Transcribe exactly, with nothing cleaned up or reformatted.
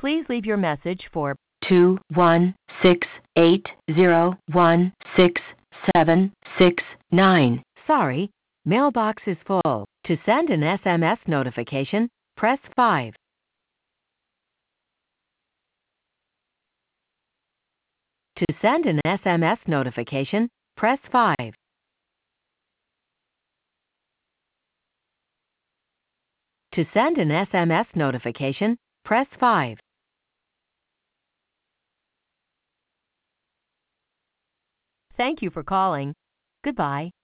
Please leave your message for two one six eight zero one six seven six nine. Sorry, mailbox is full. To send an S M S notification, press five. To send an S M S notification, press five. To send an S M S notification, press five. Thank you for calling. Goodbye.